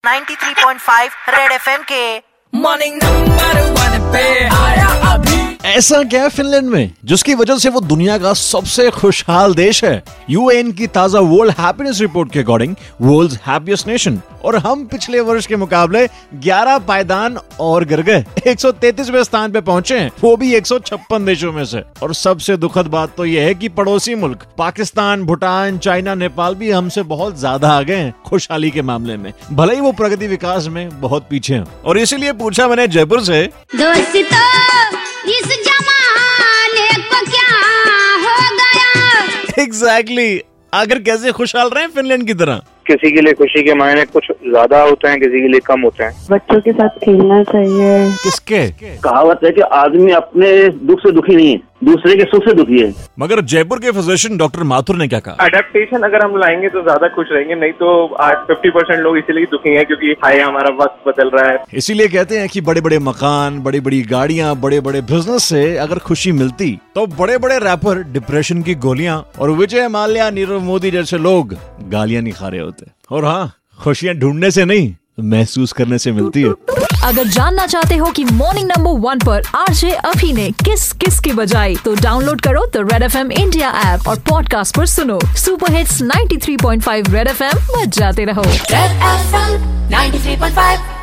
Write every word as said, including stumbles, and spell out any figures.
Ninety three point five Red FM के morning number one पे आया अभी। ऐसा क्या है फिनलैंड में जिसकी वजह से वो दुनिया का सबसे खुशहाल देश है? यूएन की ताजा वर्ल्ड हैप्पीनेस रिपोर्ट के अकॉर्डिंग वर्ल्ड्स हैप्पीएस्ट नेशन, और हम पिछले वर्ष के मुकाबले ग्यारह पायदान और गिर गए, एक सौ तैंतीसवें स्थान पे पहुंचे हैं, वो भी एक सौ छप्पन देशों में से। और सबसे दुखद बात तो यह है कि पड़ोसी मुल्क पाकिस्तान, भूटान, चाइना, नेपाल भी हमसे बहुत ज्यादा आगे हैं खुशहाली के मामले में, भले ही वो प्रगति विकास में बहुत पीछे हैं। और इसीलिए पूछा मैंने जयपुर से, दोस्तों इस जमाने को क्या हो गया? Exactly exactly. आखिर कैसे खुशहाल रहे फिनलैंड की तरह? किसी के लिए खुशी के मायने कुछ ज्यादा होते हैं, किसी के लिए कम होते हैं। बच्चों के साथ खेलना चाहिए। किसके? कहावत है कि आदमी अपने दुख से दुखी नहीं है, दूसरे के सुख से दुखी है। मगर जयपुर के फिजिशियन डॉक्टर माथुर ने क्या कहा? अडेप्टेशन अगर हम लाएंगे तो ज्यादा खुश रहेंगे, नहीं तो आज फिफ्टी परसेंट लोग इसीलिए दुखी हैं क्योंकि हाय हमारा वक्त बदल रहा है। इसीलिए कहते हैं कि बड़े बड़े मकान, बड़ी बड़ी गाड़ियां, बड़े बड़े बिजनेस से अगर खुशी मिलती तो बड़े बड़े रैपर डिप्रेशन की गोलियां और विजय माल्या, नीरव मोदी जैसे लोग गालियां नहीं खा रहे होते। और हाँ, खुशियां ढूंढने से नहीं, महसूस करने से मिलती है। अगर जानना चाहते हो कि मॉर्निंग नंबर वन पर आरजे अभी ने किस किस की बजाई, तो डाउनलोड करो the Red FM India app और पॉडकास्ट पर सुनो super hits ninety three point five Red FM, बजाते रहो। Red FM ninety three point five.